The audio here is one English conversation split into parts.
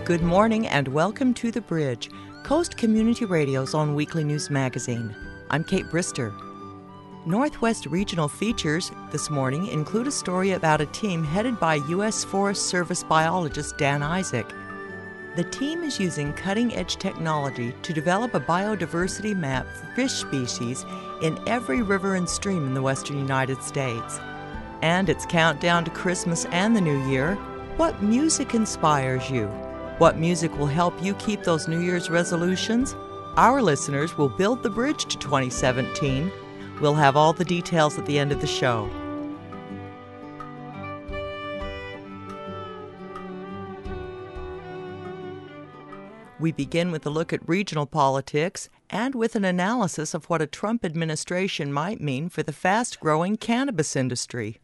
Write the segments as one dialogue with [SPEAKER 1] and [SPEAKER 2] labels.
[SPEAKER 1] Good morning and welcome to The Bridge, Coast Community Radio's own weekly news magazine. I'm Kate Brister. Northwest Regional features this morning include a story about a team headed by U.S. Forest Service biologist Dan Isaac. The team is using cutting-edge technology to develop a biodiversity map for fish species in every river and stream in the western United States. And it's countdown to Christmas and the New Year. What music inspires you? What music will help you keep those New Year's resolutions? Our listeners will build the bridge to 2017. We'll have all the details at the end of the show. We begin with a look at regional politics and with an analysis of what a Trump administration might mean for the fast-growing cannabis industry.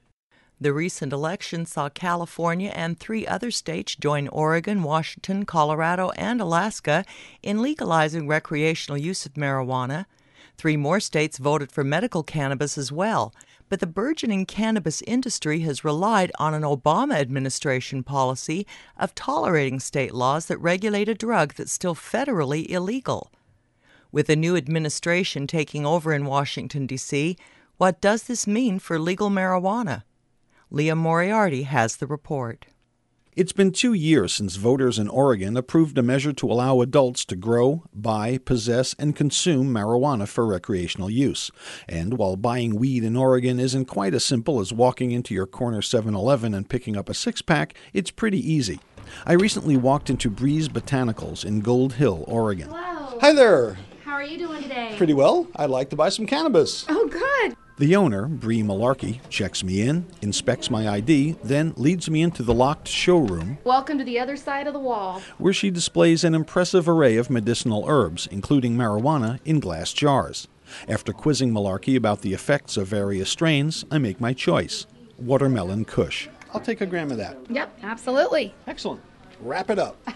[SPEAKER 1] The recent election saw California and 3 other states join Oregon, Washington, Colorado, and Alaska in legalizing recreational use of marijuana. 3 more states voted for medical cannabis as well, but the burgeoning cannabis industry has relied on an Obama administration policy of tolerating state laws that regulate a drug that's still federally illegal. With a new administration taking over in Washington, D.C., what does this mean for legal marijuana? Leah Moriarty has the report.
[SPEAKER 2] It's been 2 years since voters in Oregon approved a measure to allow adults to grow, buy, possess, and consume marijuana for recreational use. And while buying weed in Oregon isn't quite as simple as walking into your corner 7-Eleven and picking up a 6-pack, it's pretty easy. I recently walked into Breeze Botanicals in Gold Hill, Oregon.
[SPEAKER 3] Hello.
[SPEAKER 2] Hi there.
[SPEAKER 3] How are you doing today?
[SPEAKER 2] Pretty well. I'd like to buy some cannabis.
[SPEAKER 3] Oh, good.
[SPEAKER 2] The owner, Bree Malarkey, checks me in, inspects my ID, then leads me into the locked showroom.
[SPEAKER 3] Welcome to the other side of the wall.
[SPEAKER 2] Where she displays an impressive array of medicinal herbs, including marijuana, in glass jars. After quizzing Malarkey about the effects of various strains, I make my choice. Watermelon Kush. I'll take a gram of that.
[SPEAKER 3] Yep, absolutely.
[SPEAKER 2] Excellent. Wrap it up.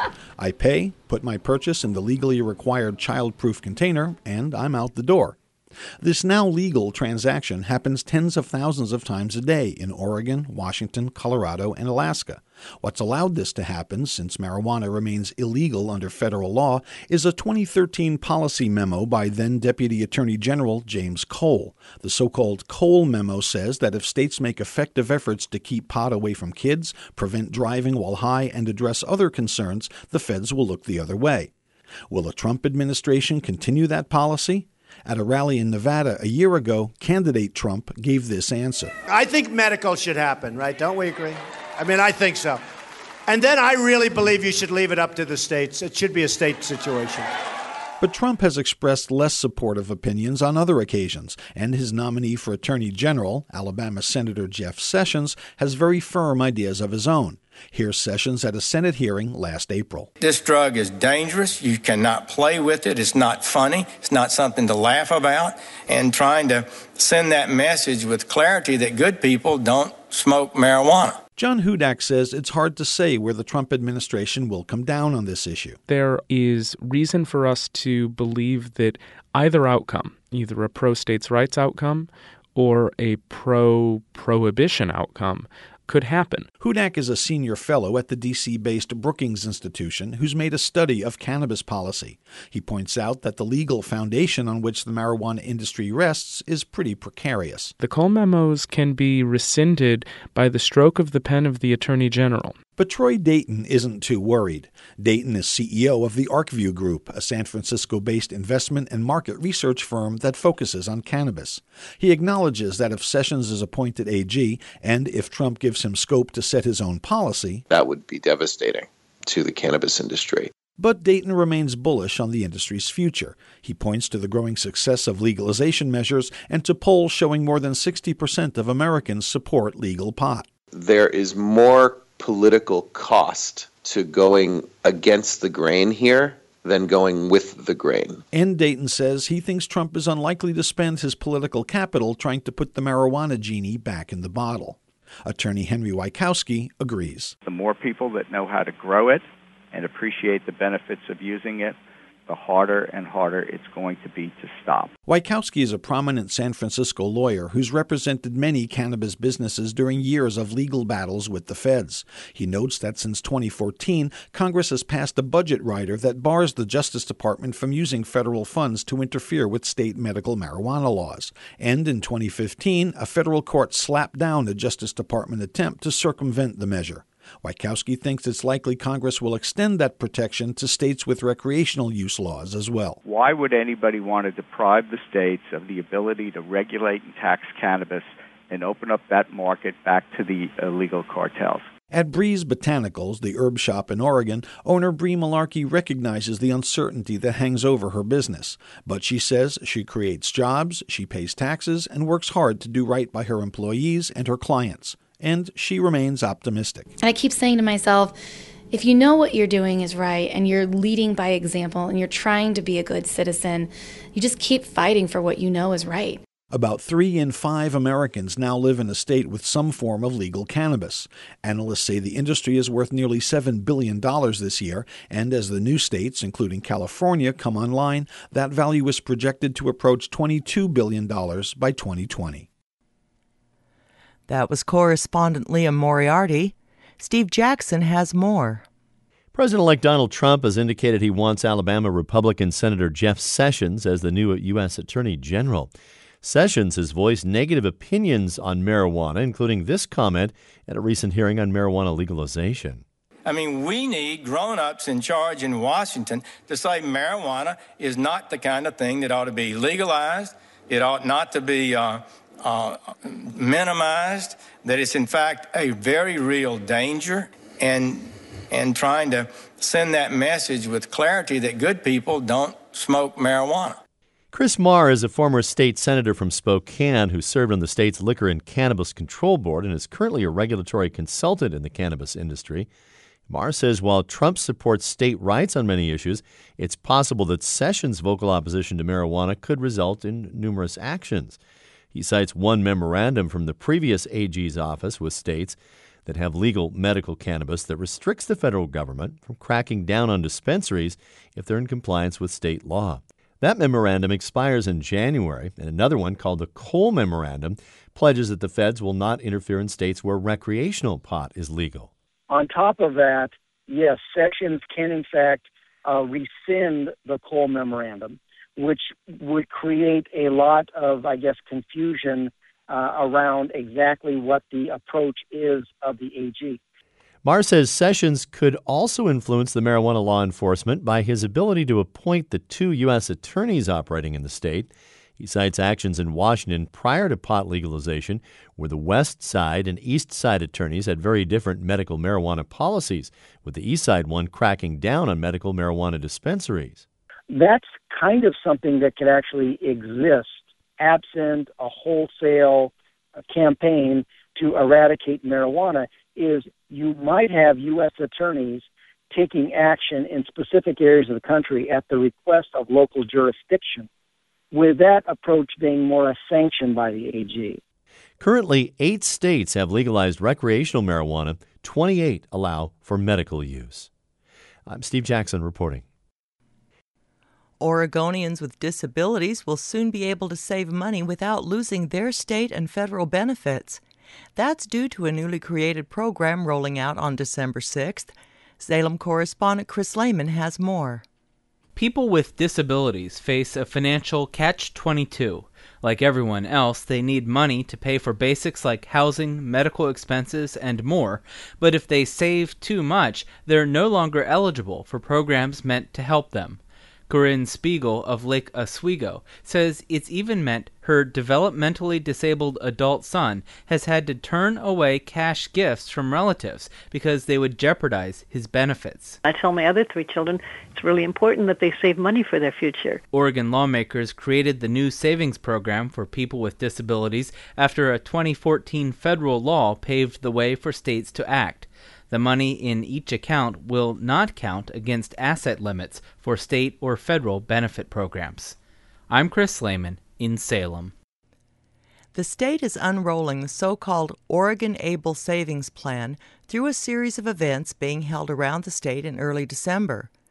[SPEAKER 2] I pay, put my purchase in the legally required child-proof container, and I'm out the door. This now legal transaction happens tens of thousands of times a day in Oregon, Washington, Colorado, and Alaska. What's allowed this to happen, since marijuana remains illegal under federal law, is a 2013 policy memo by then-Deputy Attorney General James Cole. The so-called Cole memo says that if states make effective efforts to keep pot away from kids, prevent driving while high, and address other concerns, the feds will look the other way. Will the Trump administration continue that policy? At a rally in Nevada a year ago, candidate Trump gave this answer.
[SPEAKER 4] I think medical should happen, right? Don't we agree? I mean, I think so. And then I really believe you should leave it up to the states. It should be a state situation.
[SPEAKER 2] But Trump has expressed less supportive opinions on other occasions, and his nominee for Attorney General, Alabama Senator Jeff Sessions, has very firm ideas of his own. Here's Sessions at a Senate hearing last April.
[SPEAKER 5] This drug is dangerous. You cannot play with it. It's not funny. It's not something to laugh about. And trying to send that message with clarity that good people don't smoke marijuana.
[SPEAKER 2] John Hudak says it's hard to say where the Trump administration will come down on this issue.
[SPEAKER 6] There is reason for us to believe that either outcome, either a pro-states' rights outcome or a pro-prohibition outcome, could happen.
[SPEAKER 2] Hudak is a senior fellow at the D.C.-based Brookings Institution who's made a study of cannabis policy. He points out that the legal foundation on which the marijuana industry rests is pretty precarious.
[SPEAKER 6] The Cole memos can be rescinded by the stroke of the pen of the Attorney General.
[SPEAKER 2] But Troy Dayton isn't too worried. Dayton is CEO of the ArcView Group, a San Francisco-based investment and market research firm that focuses on cannabis. He acknowledges that if Sessions is appointed AG, and if Trump gives him scope to set his own policy,
[SPEAKER 7] that would be devastating to the cannabis industry.
[SPEAKER 2] But Dayton remains bullish on the industry's future. He points to the growing success of legalization measures and to polls showing more than 60% of Americans support legal pot.
[SPEAKER 7] There is more political cost to going against the grain here than going with the grain.
[SPEAKER 2] And Dayton says he thinks Trump is unlikely to spend his political capital trying to put the marijuana genie back in the bottle. Attorney Henry Wykowski agrees.
[SPEAKER 8] The more people that know how to grow it and appreciate the benefits of using it, the harder and harder it's going to be to stop.
[SPEAKER 2] Wieckowski is a prominent San Francisco lawyer who's represented many cannabis businesses during years of legal battles with the feds. He notes that since 2014, Congress has passed a budget rider that bars the Justice Department from using federal funds to interfere with state medical marijuana laws. And in 2015, a federal court slapped down the Justice Department attempt to circumvent the measure. Wieckowski thinks it's likely Congress will extend that protection to states with recreational use laws as well.
[SPEAKER 8] Why would anybody want to deprive the states of the ability to regulate and tax cannabis and open up that market back to the illegal cartels?
[SPEAKER 2] At Breeze Botanicals, the herb shop in Oregon, owner Bree Malarkey recognizes the uncertainty that hangs over her business. But she says she creates jobs, she pays taxes, and works hard to do right by her employees and her clients. And she remains optimistic.
[SPEAKER 3] And I keep saying to myself, if you know what you're doing is right and you're leading by example and you're trying to be a good citizen, you just keep fighting for what you know is right.
[SPEAKER 2] About 3 in 5 Americans now live in a state with some form of legal cannabis. Analysts say the industry is worth nearly $7 billion this year, and as the new states, including California, come online, that value is projected to approach $22 billion by 2020.
[SPEAKER 1] That was correspondent Liam Moriarty. Steve Jackson has more.
[SPEAKER 9] President-elect Donald Trump has indicated he wants Alabama Republican Senator Jeff Sessions as the new U.S. Attorney General. Sessions has voiced negative opinions on marijuana, including this comment at a recent hearing on marijuana legalization.
[SPEAKER 5] I mean, we need grown-ups in charge in Washington to say marijuana is not the kind of thing that ought to be legalized. It ought not to be minimized, that it's in fact a very real danger, and trying to send that message with clarity that good people don't smoke marijuana.
[SPEAKER 9] Chris Marr is a former state senator from Spokane who served on the state's Liquor and Cannabis Control Board and is currently a regulatory consultant in the cannabis industry. Marr says while Trump supports state rights on many issues, it's possible that Sessions' vocal opposition to marijuana could result in numerous actions. He cites one memorandum from the previous AG's office with states that have legal medical cannabis that restricts the federal government from cracking down on dispensaries if they're in compliance with state law. That memorandum expires in January, and another one called the Cole Memorandum pledges that the feds will not interfere in states where recreational pot is legal.
[SPEAKER 10] On top of that, yes, Sessions can in fact rescind the Cole Memorandum, which would create a lot of, confusion around exactly what the approach is of the AG.
[SPEAKER 9] Marr says Sessions could also influence the marijuana law enforcement by his ability to appoint the 2 U.S. attorneys operating in the state. He cites actions in Washington prior to pot legalization where the West Side and East Side attorneys had very different medical marijuana policies, with the East Side one cracking down on medical marijuana dispensaries.
[SPEAKER 10] That's kind of something that could actually exist absent a wholesale campaign to eradicate marijuana, is you might have U.S. attorneys taking action in specific areas of the country at the request of local jurisdiction, with that approach being more a sanction by the AG.
[SPEAKER 9] Currently, 8 states have legalized recreational marijuana. 28 allow for medical use. I'm Steve Jackson reporting.
[SPEAKER 1] Oregonians with disabilities will soon be able to save money without losing their state and federal benefits. That's due to a newly created program rolling out on December 6th. Salem correspondent Chris Lehman has more.
[SPEAKER 11] People with disabilities face a financial catch-22. Like everyone else, they need money to pay for basics like housing, medical expenses, and more. But if they save too much, they're no longer eligible for programs meant to help them. Corinne Spiegel of Lake Oswego says it's even meant her developmentally disabled adult son has had to turn away cash gifts from relatives because they would jeopardize his benefits.
[SPEAKER 12] I tell my other 3 children it's really important that they save money for their future.
[SPEAKER 11] Oregon lawmakers created the new savings program for people with disabilities after a 2014 federal law paved the way for states to act. The money in each account will not count against asset limits for state or federal benefit programs. I'm Chris Lehman in Salem.
[SPEAKER 1] The state is unrolling the so-called Oregon Able Savings Plan through a series of events being held around the state in early December.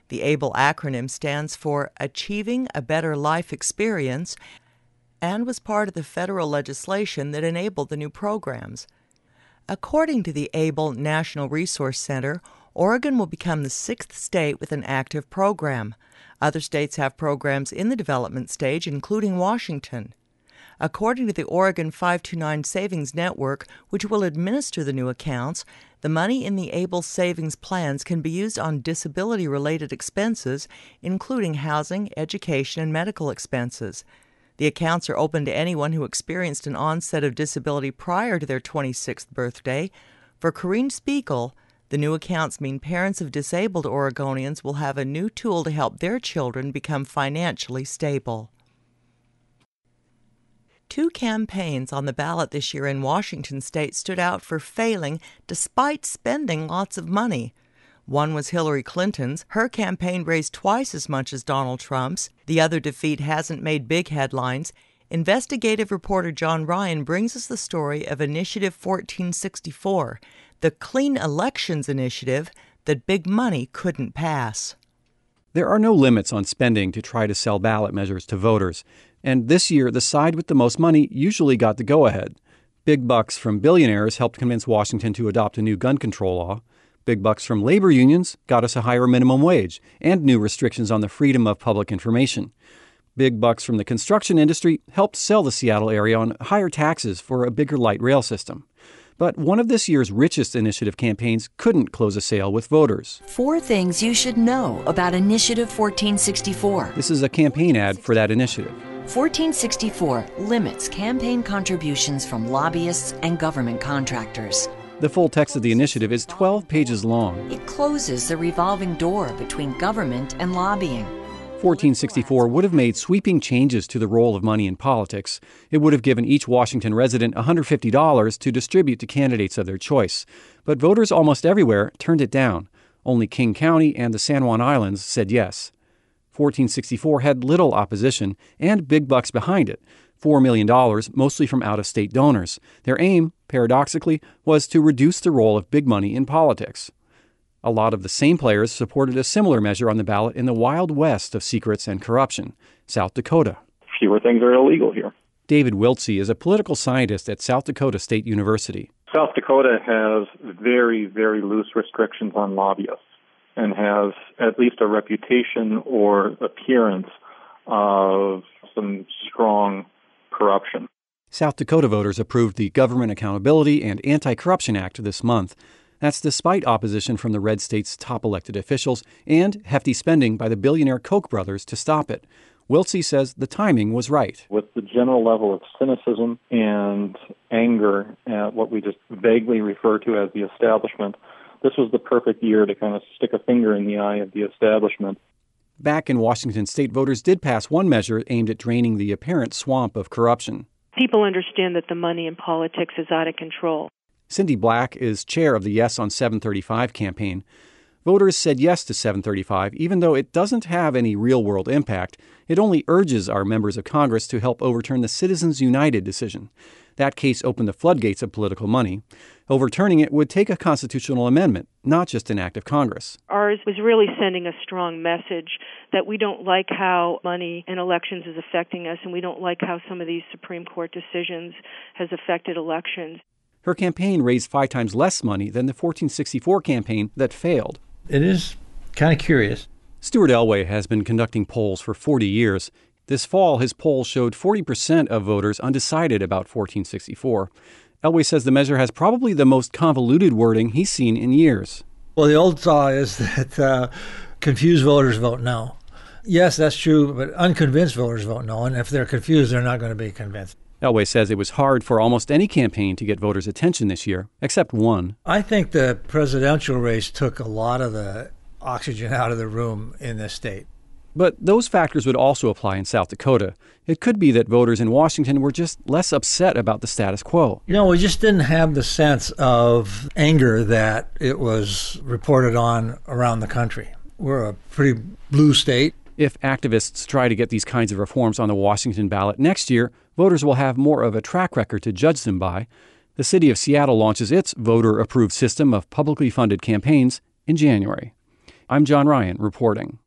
[SPEAKER 1] The ABLE acronym stands for Achieving a Better Life Experience and was part of the federal legislation that enabled the new programs. According to the ABLE National Resource Center, Oregon will become the 6th state with an active program. Other states have programs in the development stage, including Washington. According to the Oregon 529 Savings Network, which will administer the new accounts, the money in the ABLE savings plans can be used on disability-related expenses, including housing, education, and medical expenses. The accounts are open to anyone who experienced an onset of disability prior to their 26th birthday. For Corrine Spiegel, the new accounts mean parents of disabled Oregonians will have a new tool to help their children become financially stable. 2 campaigns on the ballot this year in Washington state stood out for failing despite spending lots of money. One was Hillary Clinton's. Her campaign raised twice as much as Donald Trump's. The other defeat hasn't made big headlines. Investigative reporter John Ryan brings us the story of Initiative 1464, the Clean Elections Initiative that big money couldn't pass.
[SPEAKER 13] There are no limits on spending to try to sell ballot measures to voters. And this year, the side with the most money usually got the go-ahead. Big bucks from billionaires helped convince Washington to adopt a new gun control law. Big bucks from labor unions got us a higher minimum wage and new restrictions on the freedom of public information. Big bucks from the construction industry helped sell the Seattle area on higher taxes for a bigger light rail system. But one of this year's richest initiative campaigns couldn't close a sale with voters.
[SPEAKER 14] 4 things you should know about Initiative 1464.
[SPEAKER 13] This is a campaign ad for that initiative.
[SPEAKER 14] 1464 limits campaign contributions from lobbyists and government contractors.
[SPEAKER 13] The full text of the initiative is 12 pages long.
[SPEAKER 14] It closes the revolving door between government and lobbying.
[SPEAKER 13] 1464 would have made sweeping changes to the role of money in politics. It would have given each Washington resident $150 to distribute to candidates of their choice. But voters almost everywhere turned it down. Only King County and the San Juan Islands said yes. 1464 had little opposition and big bucks behind it, $4 million, mostly from out-of-state donors. Their aim, paradoxically, was to reduce the role of big money in politics. A lot of the same players supported a similar measure on the ballot in the Wild West of secrets and corruption, South Dakota.
[SPEAKER 15] Fewer things are illegal here.
[SPEAKER 13] David Wiltsey is a political scientist at South Dakota State University.
[SPEAKER 15] South Dakota has very, very loose restrictions on lobbyists and has at least a reputation or appearance of some strong corruption.
[SPEAKER 13] South Dakota voters approved the Government Accountability and Anti-Corruption Act this month. That's despite opposition from the red state's top elected officials and hefty spending by the billionaire Koch brothers to stop it. Wiltsey says the timing was right.
[SPEAKER 15] With the general level of cynicism and anger at what we just vaguely refer to as the establishment, this was the perfect year to kind of stick a finger in the eye of the establishment.
[SPEAKER 13] Back in Washington state, voters did pass one measure aimed at draining the apparent swamp of corruption.
[SPEAKER 12] People understand that the money in politics is out of control.
[SPEAKER 13] Cindy Black is chair of the Yes on 735 campaign. Voters said yes to 735, even though it doesn't have any real-world impact. It only urges our members of Congress to help overturn the Citizens United decision. That case opened the floodgates of political money. Overturning it would take a constitutional amendment, not just an act of Congress.
[SPEAKER 12] Ours was really sending a strong message that we don't like how money in elections is affecting us, and we don't like how some of these Supreme Court decisions has affected elections.
[SPEAKER 13] Her campaign raised 5 times less money than the 1464 campaign that failed.
[SPEAKER 16] It is kind of curious.
[SPEAKER 13] Stuart Elway has been conducting polls for 40 years. This fall, his poll showed 40% of voters undecided about 1464. Elway says the measure has probably the most convoluted wording he's seen in years.
[SPEAKER 16] Well, the old saw is that confused voters vote no. Yes, that's true, but unconvinced voters vote no, and if they're confused, they're not going to be convinced.
[SPEAKER 13] Elway says it was hard for almost any campaign to get voters' attention this year, except one.
[SPEAKER 16] I think the presidential race took a lot of the oxygen out of the room in this state.
[SPEAKER 13] But those factors would also apply in South Dakota. It could be that voters in Washington were just less upset about the status quo.
[SPEAKER 16] You know, we just didn't have the sense of anger that it was reported on around the country. We're a pretty blue state.
[SPEAKER 13] If activists try to get these kinds of reforms on the Washington ballot next year, voters will have more of a track record to judge them by. The city of Seattle launches its voter-approved system of publicly funded campaigns in January. I'm John Ryan reporting.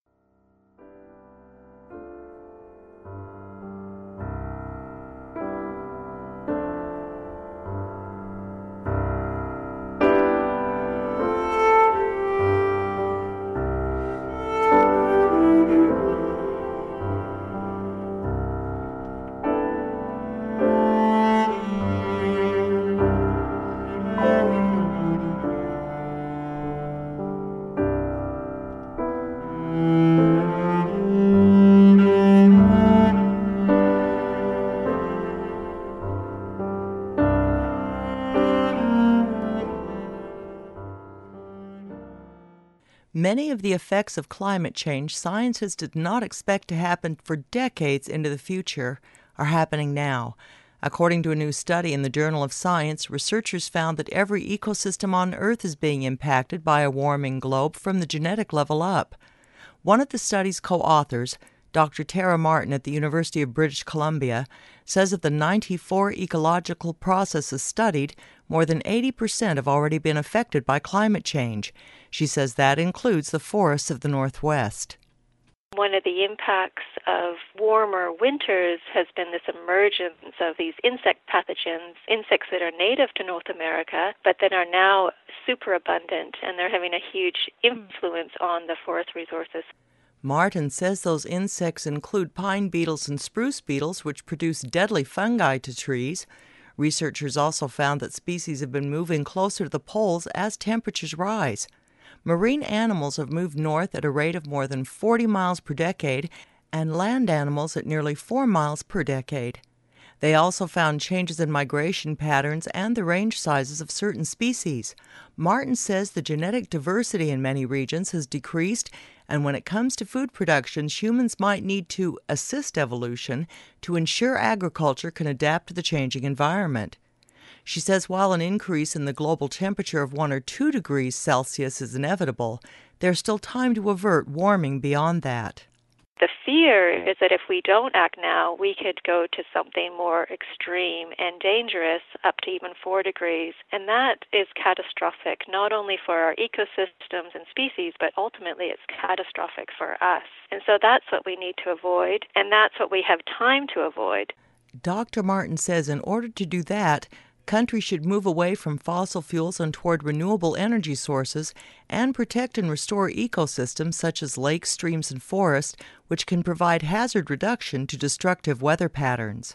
[SPEAKER 1] Many of the effects of climate change scientists did not expect to happen for decades into the future are happening now. According to a new study in the Journal of Science, researchers found that every ecosystem on Earth is being impacted by a warming globe from the genetic level up. One of the study's co-authors, Dr. Tara Martin at the University of British Columbia, says of the 94 ecological processes studied, more than 80% have already been affected by climate change. She says that includes the forests of the Northwest.
[SPEAKER 17] One of the impacts of warmer winters has been this emergence of these insect pathogens, insects that are native to North America, but that are now super abundant, and they're having a huge influence on the forest resources.
[SPEAKER 1] Martin says those insects include pine beetles and spruce beetles, which produce deadly fungi to trees. Researchers also found that species have been moving closer to the poles as temperatures rise. Marine animals have moved north at a rate of more than 40 miles per decade, and land animals at nearly 4 miles per decade. They also found changes in migration patterns and the range sizes of certain species. Martin says the genetic diversity in many regions has decreased, and when it comes to food production, humans might need to assist evolution to ensure agriculture can adapt to the changing environment. She says while an increase in the global temperature of 1 or 2 degrees Celsius is inevitable, there's still time to avert warming beyond that.
[SPEAKER 17] The fear is that if we don't act now, we could go to something more extreme and dangerous, up to even 4 degrees. And that is catastrophic, not only for our ecosystems and species, but ultimately it's catastrophic for us. And so that's what we need to avoid, and that's what we have time to avoid.
[SPEAKER 1] Dr. Martin says in order to do that, countries should move away from fossil fuels and toward renewable energy sources and protect and restore ecosystems such as lakes, streams, and forests, which can provide hazard reduction to destructive weather patterns.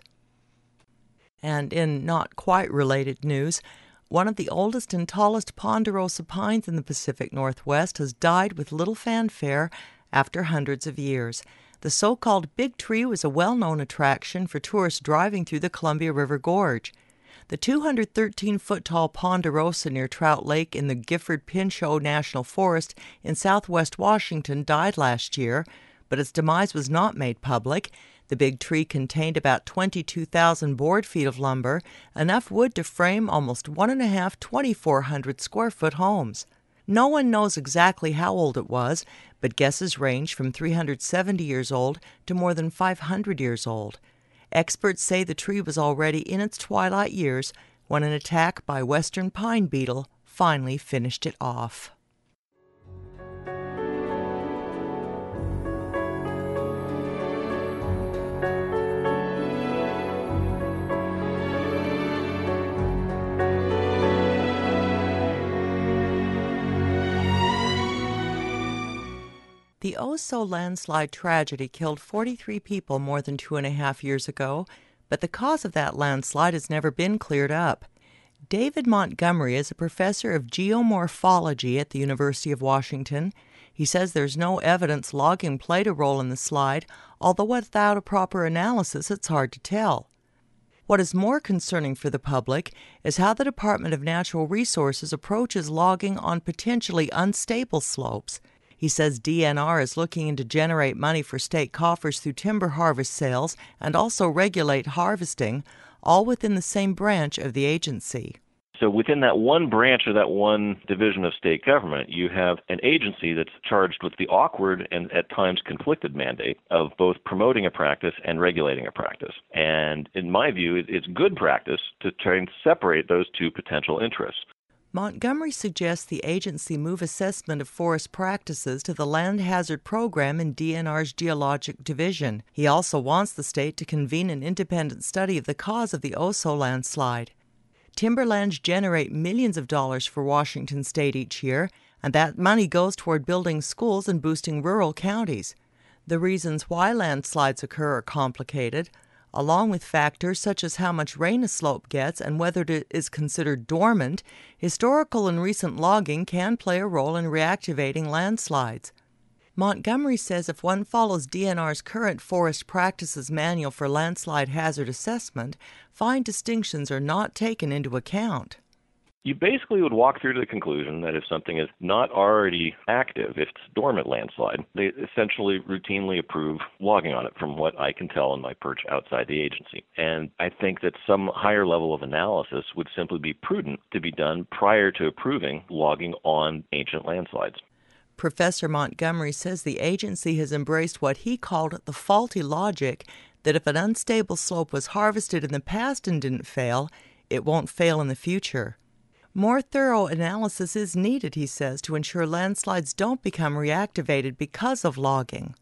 [SPEAKER 1] And in not quite related news, one of the oldest and tallest ponderosa pines in the Pacific Northwest has died with little fanfare after hundreds of years. The so-called Big Tree was a well-known attraction for tourists driving through the Columbia River Gorge. The 213-foot-tall ponderosa near Trout Lake in the Gifford-Pinchot National Forest in southwest Washington died last year, but its demise was not made public. The big tree contained about 22,000 board feet of lumber, enough wood to frame almost 1.5 2,400-square-foot homes. No one knows exactly how old it was, but guesses range from 370 years old to more than 500 years old. Experts say the tree was already in its twilight years when an attack by western pine beetle finally finished it off. The Oso landslide tragedy killed 43 people more than 2.5 years ago, but the cause of that landslide has never been cleared up. David Montgomery is a professor of geomorphology at the University of Washington. He says there's no evidence logging played a role in the slide, although without a proper analysis it's hard to tell. What is more concerning for the public is how the Department of Natural Resources approaches logging on potentially unstable slopes. He says DNR is looking to generate money for state coffers through timber harvest sales and also regulate harvesting, all within the same branch of the agency.
[SPEAKER 18] So within that one branch or that one division of state government, you have an agency that's charged with the awkward and at times conflicted mandate of both promoting a practice and regulating a practice. And in my view, it's good practice to try and separate those two potential interests.
[SPEAKER 1] Montgomery suggests the agency move assessment of forest practices to the Land Hazard Program in DNR's Geologic Division. He also wants the state to convene an independent study of the cause of the Oso landslide. Timberlands generate millions of dollars for Washington state each year, and that money goes toward building schools and boosting rural counties. The reasons why landslides occur are complicated, along with factors such as how much rain a slope gets and whether it is considered dormant. Historical and recent logging can play a role in reactivating landslides. Montgomery says if one follows DNR's current Forest Practices Manual for Landslide Hazard Assessment, fine distinctions are not taken into account.
[SPEAKER 18] You basically would walk through to the conclusion that if something is not already active, if it's dormant landslide, they essentially routinely approve logging on it from what I can tell in my perch outside the agency. And I think that some higher level of analysis would simply be prudent to be done prior to approving logging on ancient landslides.
[SPEAKER 1] Professor Montgomery says the agency has embraced what he called the faulty logic that if an unstable slope was harvested in the past and didn't fail, it won't fail in the future. More thorough analysis is needed, he says, to ensure landslides don't become reactivated because of logging.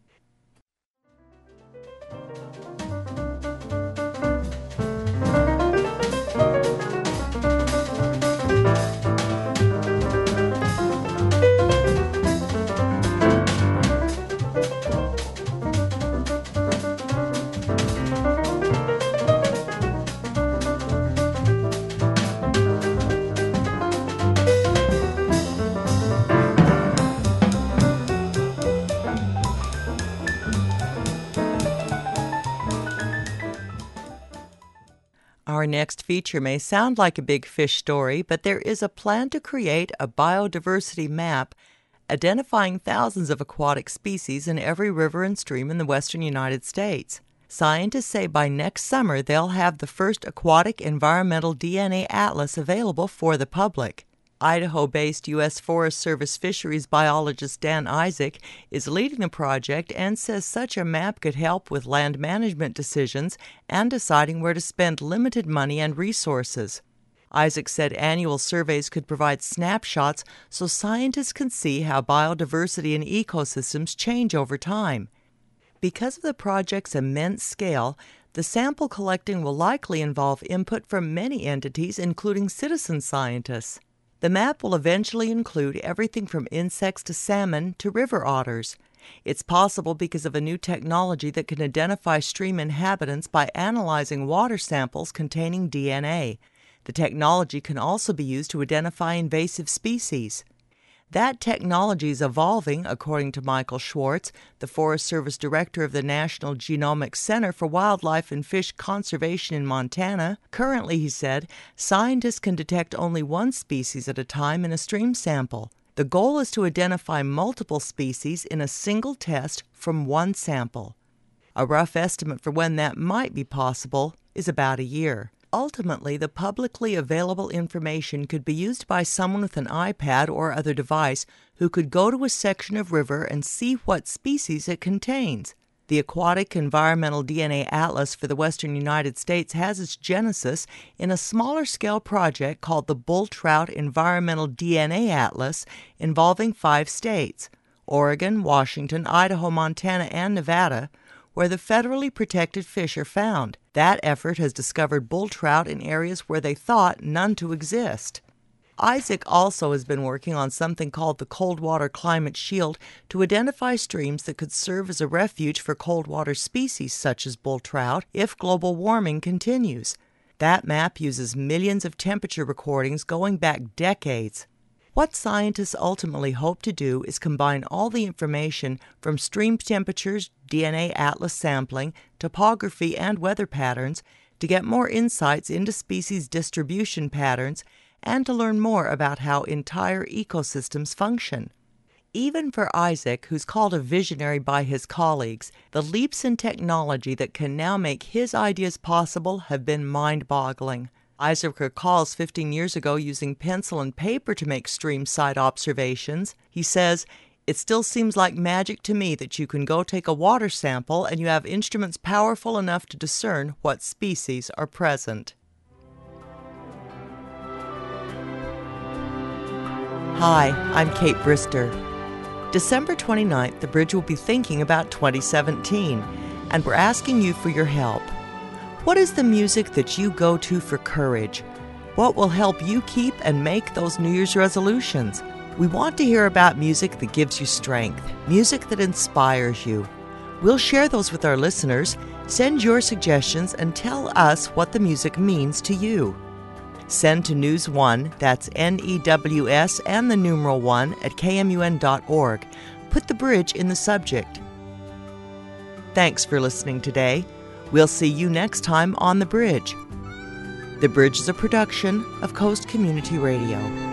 [SPEAKER 1] Our next feature may sound like a big fish story, but there is a plan to create a biodiversity map identifying thousands of aquatic species in every river and stream in the western United States. Scientists say by next summer they'll have the first aquatic environmental DNA atlas available for the public. Idaho-based U.S. Forest Service fisheries biologist Dan Isaac is leading the project and says such a map could help with land management decisions and deciding where to spend limited money and resources. Isaac said annual surveys could provide snapshots so scientists can see how biodiversity and ecosystems change over time. Because of the project's immense scale, the sample collecting will likely involve input from many entities, including citizen scientists. The map will eventually include everything from insects to salmon to river otters. It's possible because of a new technology that can identify stream inhabitants by analyzing water samples containing DNA. The technology can also be used to identify invasive species. That technology is evolving, according to Michael Schwartz, the Forest Service director of the National Genomics Center for Wildlife and Fish Conservation in Montana. Currently, he said, scientists can detect only one species at a time in a stream sample. The goal is to identify multiple species in a single test from one sample. A rough estimate for when that might be possible is about a year. Ultimately, the publicly available information could be used by someone with an iPad or other device who could go to a section of river and see what species it contains. The Aquatic Environmental DNA Atlas for the western United States has its genesis in a smaller-scale project called the Bull Trout Environmental DNA Atlas involving 5 states, Oregon, Washington, Idaho, Montana, and Nevada, where the federally protected fish are found. That effort has discovered bull trout in areas where they thought none to exist. Isaac also has been working on something called the Cold Water Climate Shield to identify streams that could serve as a refuge for cold water species such as bull trout if global warming continues. That map uses millions of temperature recordings going back decades. What scientists ultimately hope to do is combine all the information from stream temperatures, DNA atlas sampling, topography, and weather patterns to get more insights into species distribution patterns and to learn more about how entire ecosystems function. Even for Isaac, who's called a visionary by his colleagues, the leaps in technology that can now make his ideas possible have been mind-boggling. Isaac recalls 15 years ago using pencil and paper to make stream site observations. He says, "It still seems like magic to me that you can go take a water sample and you have instruments powerful enough to discern what species are present." Hi, I'm Kate Brister. December 29th, the Bridge will be thinking about 2017, and we're asking you for your help. What is the music that you go to for courage? What will help you keep and make those New Year's resolutions? We want to hear about music that gives you strength, music that inspires you. We'll share those with our listeners. Send your suggestions and tell us what the music means to you. Send to News 1, that's NEWS and the numeral 1 at KMUN.org. Put the Bridge in the subject. Thanks for listening today. We'll see you next time on The Bridge. The Bridge is a production of Coast Community Radio.